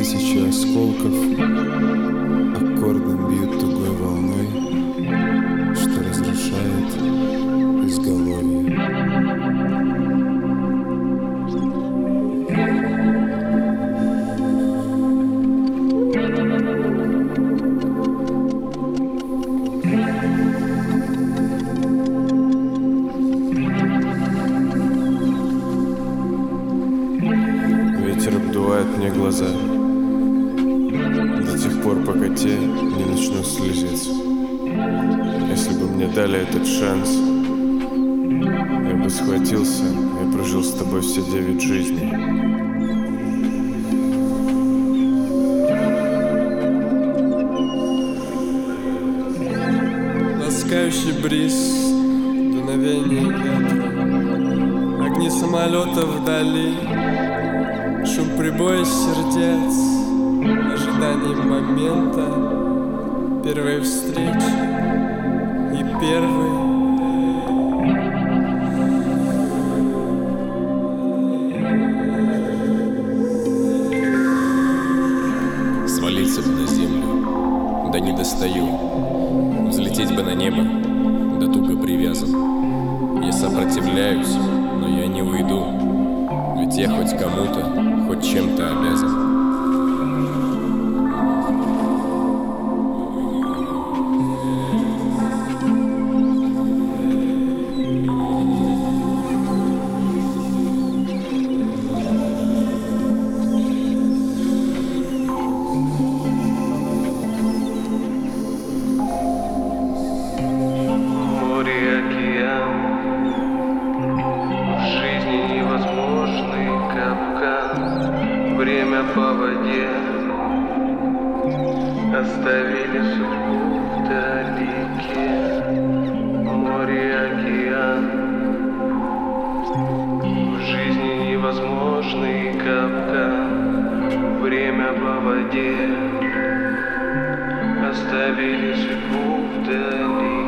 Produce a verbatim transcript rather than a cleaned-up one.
Тысячи осколков аккордом бьют тугой волной, что разрушает изголовье. Ветер обдувает мне глаза до тех пор, пока те не начнут слезиться. Если бы мне дали этот шанс, я бы схватился и прожил с тобой все девять жизней. Ласкающий бриз, дуновение ветра, огни самолетов вдали, шум прибоя сердец, ожидание момента первой встречи и первой. Свалиться бы на землю, да не достаю. Взлететь бы на небо, да туго привязан. Я сопротивляюсь, но я не уйду, ведь я хоть кому-то, хоть чем-то обязан. Время по воде оставили судьбу вдалеке. Море, океан, в жизни невозможный капкан. Время по воде оставили судьбу вдалеке.